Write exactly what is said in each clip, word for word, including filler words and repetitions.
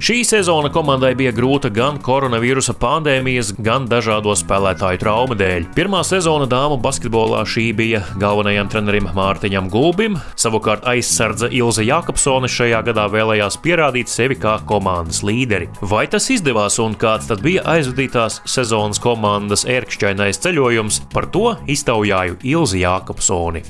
Šī sezona komandai bija grūta gan koronavīrusa pandēmijas, gan dažādo spēlētāju traumu dēļ. Pirmā sezona dāmu basketbolā šī bija galvenajam trenerim Mārtiņam Gulbim, savukārt aizsardze Ilze Jākapsone šajā gadā vēlējās pierādīt sevi kā komandas līderi. Vai tas izdevās un kāds tad bija aizvadītās sezonas komandas ērkšķainais ceļojums, par to iztaujāju Ilzi Jākapsoni.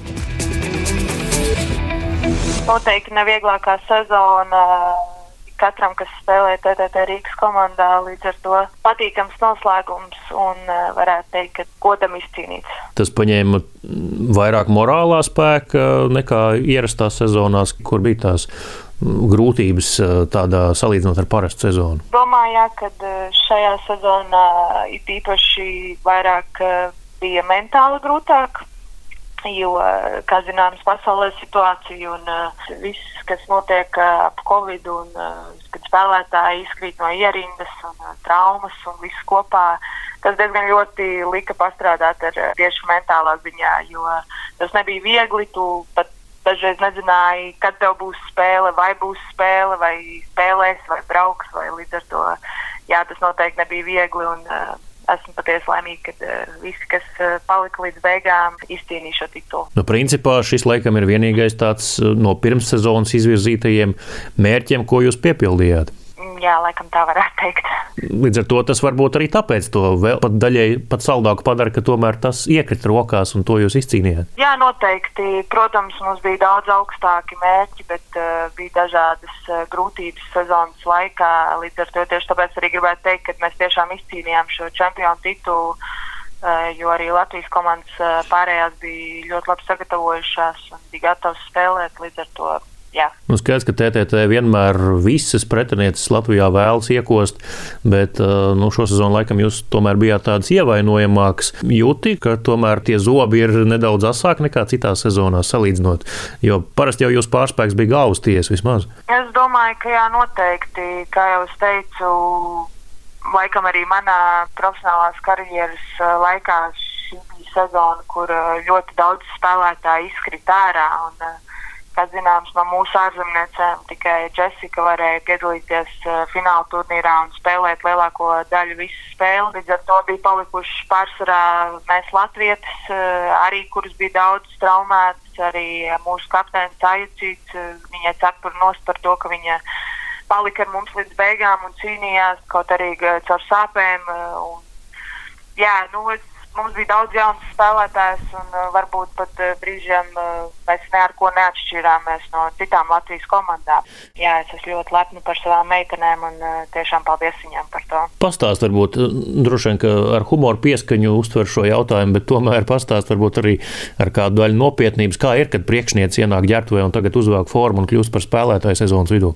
Noteikti nevieglākā sezona katram, kas spēlē T T T Rīgas komandā, līdz ar to patīkams noslēgums un varētu teikt, ka godam izcīnīts. Tas paņēma vairāk morālā spēka nekā ierastās sezonās, kur bija tās grūtības tādā salīdzinot ar parastu sezonu. Domāju, jā, kad šajā sezonā it īpaši vairāk bija mentāli grūtāk, jo, kā zināms, pasaulē situācija un uh, viss, kas notiek uh, ap Covid un uh, kad spēlētāji izkrīt no ierindas un uh, traumas un viss kopā, tas diezgan ļoti lika pastrādāt ar uh, tieši mentālā ziņā, jo uh, tas nebija viegli, tu pat dažreiz nezināji, kad tev būs spēle, vai būs spēle, vai spēlēs, vai brauks, vai līdz ar to, jā, tas noteikti nebija viegli un uh, esmu patiesi laimīga, ka uh, visi, kas uh, palika līdz beigām, izcīnīja šo titulu. Nu, principā šis laikam ir vienīgais tāds no pirmssezonas izvirzītajiem mērķiem, ko jūs piepildījāt. Jā, laikam tā varētu teikt. Līdz ar to tas varbūt arī tāpēc to vēl pat daļai pat saldāku padara, ka tomēr tas iekrita rokās un to jūs izcīnījāt. Jā, noteikti. Protams, mums bija daudz augstāki mērķi, bet uh, bija dažādas uh, grūtības sezonas laikā. Līdz ar to tieši tāpēc arī gribētu teikt, ka mēs tiešām izcīnījām šo čempionu titulu, uh, jo arī Latvijas komandas uh, pārējās bija ļoti labi sagatavojušās un bija gatavas spēlēt. Līdz ar to jā. Nu, skaidrs, ka T T T vienmēr visas pretinieces Latvijā vēlas iekost, bet nu, šo sezonu laikam jūs tomēr bijāt tāds ievainojamāks. Jūti, ka tomēr tie zobi ir nedaudz asāki nekā citās sezonās salīdzinot, jo parasti jau jūs pārspēks bija galvas tiesa vismaz. Es domāju, ka jā, noteikti, kā jau es teicu, laikam arī manā profesionālās karjeras laikā šī bija sezona, kur ļoti daudz spēlētāji izkrita ārā un kā zināms, no mūsu ārzemniecēm tikai Jessica varēja piedalīties uh, fināla turnīrā un spēlēt lielāko daļu visu spēli. Līdz ar to bija palikuši pārsvarā mēs latvietis, uh, arī kuras bija daudz traumētas, arī uh, mūsu kapteinis Tajacīts, uh, viņai cepur nost par to, ka viņa palika ar mums līdz beigām un cīnījās, kaut arī uh, caur sāpēm. Uh, un, jā, nu, es Mums bija daudz jaunas spēlētājas un uh, varbūt pat uh, brīžiem uh, mēs ne ar ko neatšķirāmies no citām Latvijas komandām. Jā, es esmu ļoti lepna par savām meitenēm un uh, tiešām paldies viņām par to. Pastāst varbūt, droši vien, ka ar humoru pieskaņu uztver šo jautājumu, bet tomēr pastāst varbūt arī ar kādu daļu nopietnības, kā ir, kad priekšniece ienāk ģērbtuvē un tagad uzvelk formu un kļūst par spēlētāju sezonas vidū.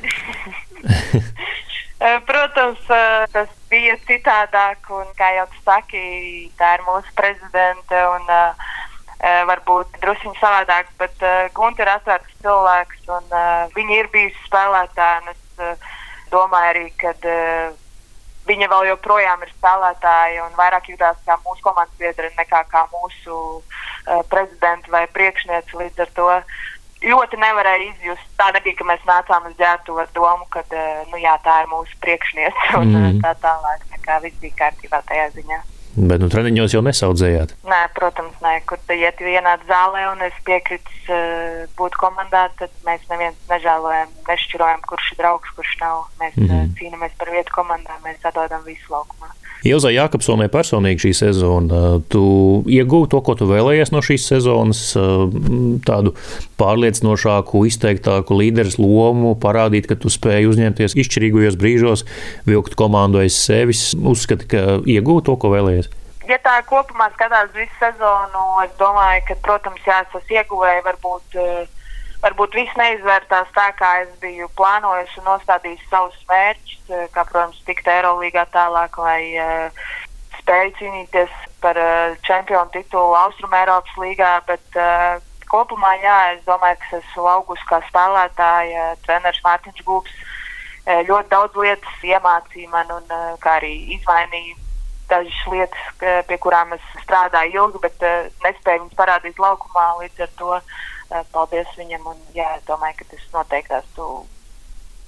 Protams, tas bija citādāk, un, kā jau tu saki, tā ir mūsu prezidente, un uh, varbūt drusciņi savādāk, bet uh, Gunta ir atvērts cilvēks, un uh, viņa ir bijusi spēlētāja, un es uh, domāju arī, ka uh, viņa vēl joprojām ir spēlētāja, un vairāk jūtās kā mūsu komandas biedri nekā kā mūsu uh, prezidenta vai priekšniece, līdz ar to ļoti nevarēja izjust. Tā nebija, ka mēs nācām uz ģērbtuvi ar domu, ka nu, jā, tā ir mūsu priekšniece un mm. tā tālāk, nekā viss bija kārtībā tajā ziņā. Bet nu treniņos jau nesaudzējāt? Nē, protams, nē. Kur te iet vienādi zālē un es piekritis uh, būt komandā, tad mēs neviens nežēlojam, nešķirojam, kurš ir draugs, kurš nav. Mēs mm. uh, cīnamies par vietu komandā, mēs atdodam visu laukumā. Ilzai Jākapsonai personīgi šī sezona, tu ieguvi to, ko tu vēlējies no šīs sezonas, tādu pārliecinošāku, izteiktāku līderes lomu, parādīt, ka tu spēji uzņemties izšķirīgajos brīžos, vilkt komandu aiz sevis, uzskati, ka ieguvi to, ko vēlējies? Ja tā kopumā skatās visu sezonu, es domāju, ka, protams, jā, es ieguvēju varbūt Varbūt viss neizvērtās tā, kā es biju plānojis un nostādījis savus mērķus, kā, protams, tikt Eirolīgā tālāk, lai uh, spēju cīnīties par uh, čempionu titulu Austrumēropas līgā, bet uh, kopumā, jā, es domāju, ka es esmu augusi kā spēlētāja, treneris Mārtiņš Gulbs uh, ļoti daudz lietas iemācīja man un uh, kā arī izmainīja dažas lietas, pie kurām es strādāju ilgi, bet uh, nespēju viņas parādīt laukumā, līdz ar to uh, paldies viņam un jā, es domāju, ka tas noteikti esmu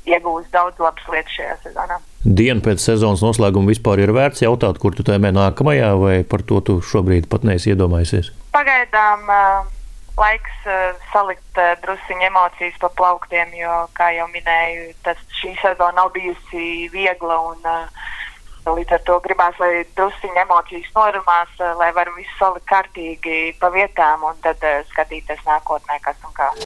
iegūst daudz labas lietas šajā sezonā. Dienu pēc sezonas noslēguma vispār ir vērts jautāt, kur tu tēmē nākamajā, vai par to tu šobrīd pat neesi iedomājusies? Pagaidām uh, laiks uh, salikt uh, drusciņu emocijas pa plauktiem, jo, kā jau minēju, tas šī sezona nav bijusi viegla un uh, līdz ar to gribās, lai drusciņu emocijas norumās, uh, lai varam visu salikt kārtīgi pa vietām un tad uh, skatīties nākotnē, kas un kā.